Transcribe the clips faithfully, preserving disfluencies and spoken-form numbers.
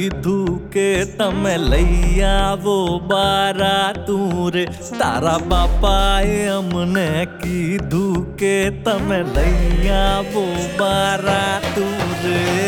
कीधु के तमे लई आवो बारातू रे। तारा बापाए अमने कीधु के तमे लई आवो बारातू रे।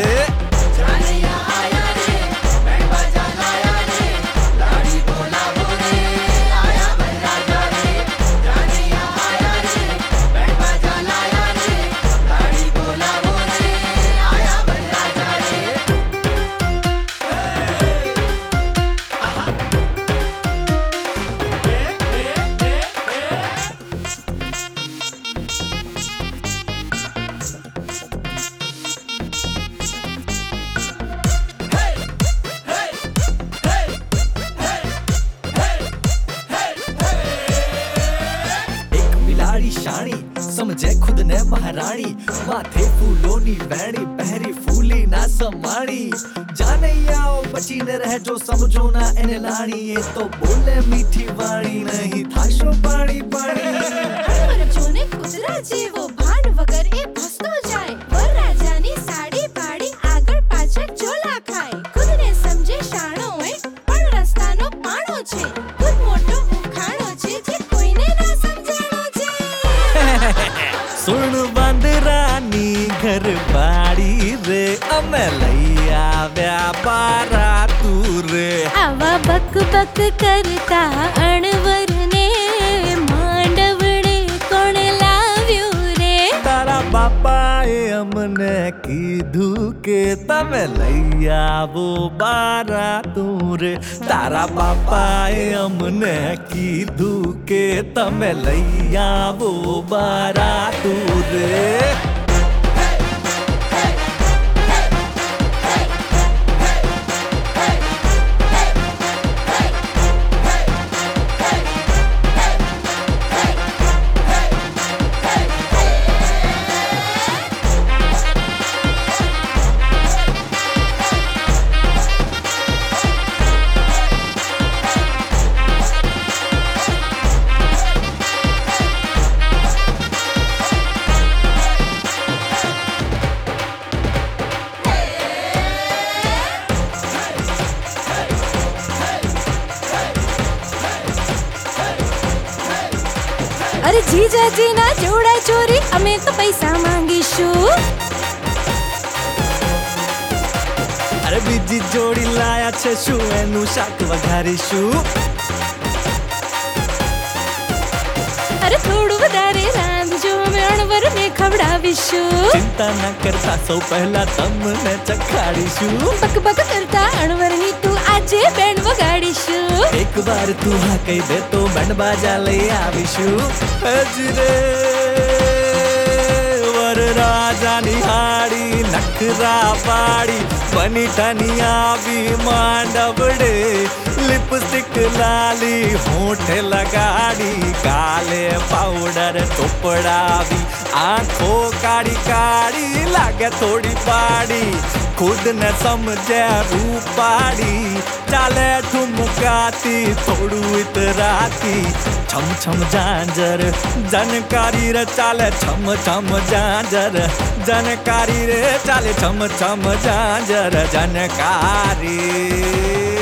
शाणी समझे खुद ने महाराणी, माथे फूलोनी बैणी पहरी फूली ना समाणी। जाने आओ बची ने रह जो समझो ना एने लाणी, ये तो बोले मीठी वाणी नहीं थाशो पानी पानी। पर जोने कुदरा जेवो भान वगर ए भस्तो जाए, वर राजानी साड़ी पाड़ी आगर पाछळ चोला खाए। खुद ने समझे शाणो है पण रસ્તાનો પાણો છે, खुद मोटो ઉખાણો છે જે કોઈને ના સમજાણો છે। सुन बंदरानी घर बाड़ी रे, अमे लई आव्या बारातू रे। आवा बक बक करता अणवर ने मांडवड़े कोण लाव्यो रे। तारा बापाए अमने कीधु के तमे लई आवो बारातू रे। तारा बापाए अमने कीधु के तमे लई आवो बारातू रे। अरे जीजाजी ना जोड़ा चोरी, अमे तो पैसा मांगीशु। अरे बीजी जोड़ी लाया छे शू, एनु शाक वघारीशु। अरे थोड़ू वधारे रांधजो, अमे अणवर ने खवડાવીશુ। चिंता न करता सौ पहला तमने चखाड़ीशु। बक बक करता अणवरनी तू आजे बैंड वगाड़ीशु। एक बार तू हाँ कही दे तो बैंड बाजा लई आवीशु। हजरे वर राजा निहाड़ी नखरा पाड़ी, बनी ठनी आवी मांडवड़े। लिपस्टिक लाली होठ लगाड़ी, काले पाउडर चोपड़ावी, आंखों काड़ी काड़ी लागे थोड़ी पाड़ी। खुद न समझे रूपाड़ी, चाले ठुमकाती थोड़ू इतराती। छम छम झांझर जनकारी रे चाले, छम छम झांझर जनकारी रे चाले, छम छम झांझर जनकारी।